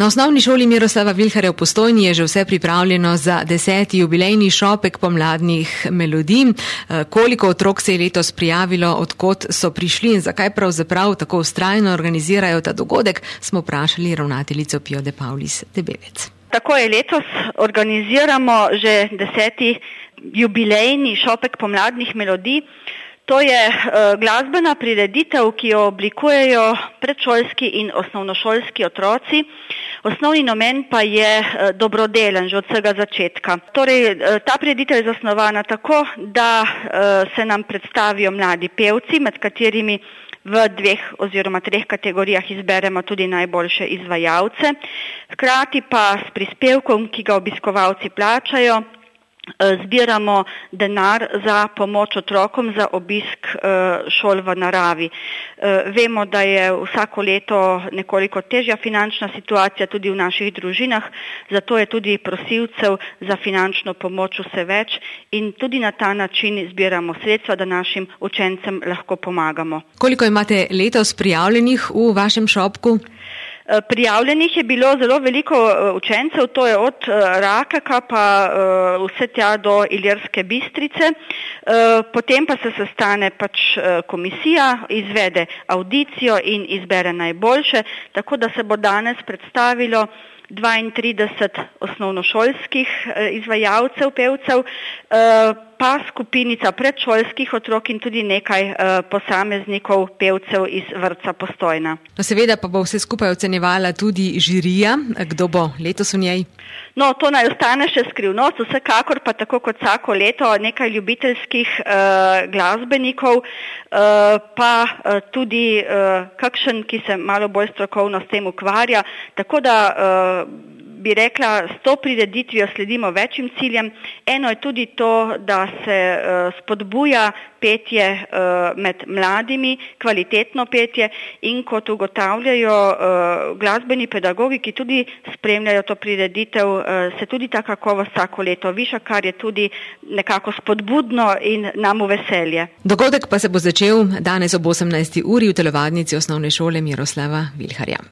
Na osnovni šoli Miroslava Vilharja v Postojni je že vse pripravljeno za 10. jubilejni šopek pomladnih melodij. Koliko otrok se je letos prijavilo, odkot so prišli in zakaj pravzaprav tako vztrajno organizirajo ta dogodek, smo vprašali ravnateljico Pijo de Paulis Debevec. Tako je, letos organiziramo že 10. jubilejni šopek pomladnih melodij. To je glasbena prireditev, ki jo oblikujejo predšolski in osnovnošolski otroci. Osnovni namen pa je dobrodelen že od vsega začetka. Torej, ta prireditev je zasnovana tako, da se nam predstavijo mladi pevci, med katerimi v 2 oziroma 3 kategorijah izberemo tudi najboljše izvajalce. Hkrati pa s prispevkom, ki ga obiskovalci plačajo, zbiramo denar za pomoč otrokom za obisk šol v naravi. Vemo, da je vsako leto nekoliko težja finančna situacija tudi v naših družinah, zato je tudi prosilcev za finančno pomoč vse več in tudi na ta način zbiramo sredstva, da našim učencem lahko pomagamo. Koliko imate letos prijavljenih v vašem šopku? Prijavljenih je bilo zelo veliko učencev, to je od Rakeka pa vse tja do Ilirske Bistrice. Potem pa se sestane komisija, izvede audicijo in izbere najboljše, tako da se bo danes predstavilo 32 osnovnošolskih izvajalcev, pevcev, pa skupinica predšolskih otrok in tudi nekaj posameznikov, pevcev iz vrtca Postojna. No, seveda pa bo vse skupaj ocenjevala tudi žirija. Kdo bo letos v njej? No, to naj ostane še skrivnost, vsekakor pa tako kot vsako leto nekaj ljubiteljskih glasbenikov, pa tudi kakšen, ki se malo bolj strokovno s tem ukvarja, tako da bi rekla, s to prireditvijo sledimo večjim ciljem. Eno je tudi to, da se spodbuja petje med mladimi, kvalitetno petje in kot ugotavljajo glasbeni pedagogi, ki tudi spremljajo to prireditev, se tudi ta kakovost vsako leto viša, kar je tudi nekako spodbudno in nam v veselje. Dogodek pa se bo začel danes ob 18. uri v telovadnici osnovne šole Miroslava Vilharja.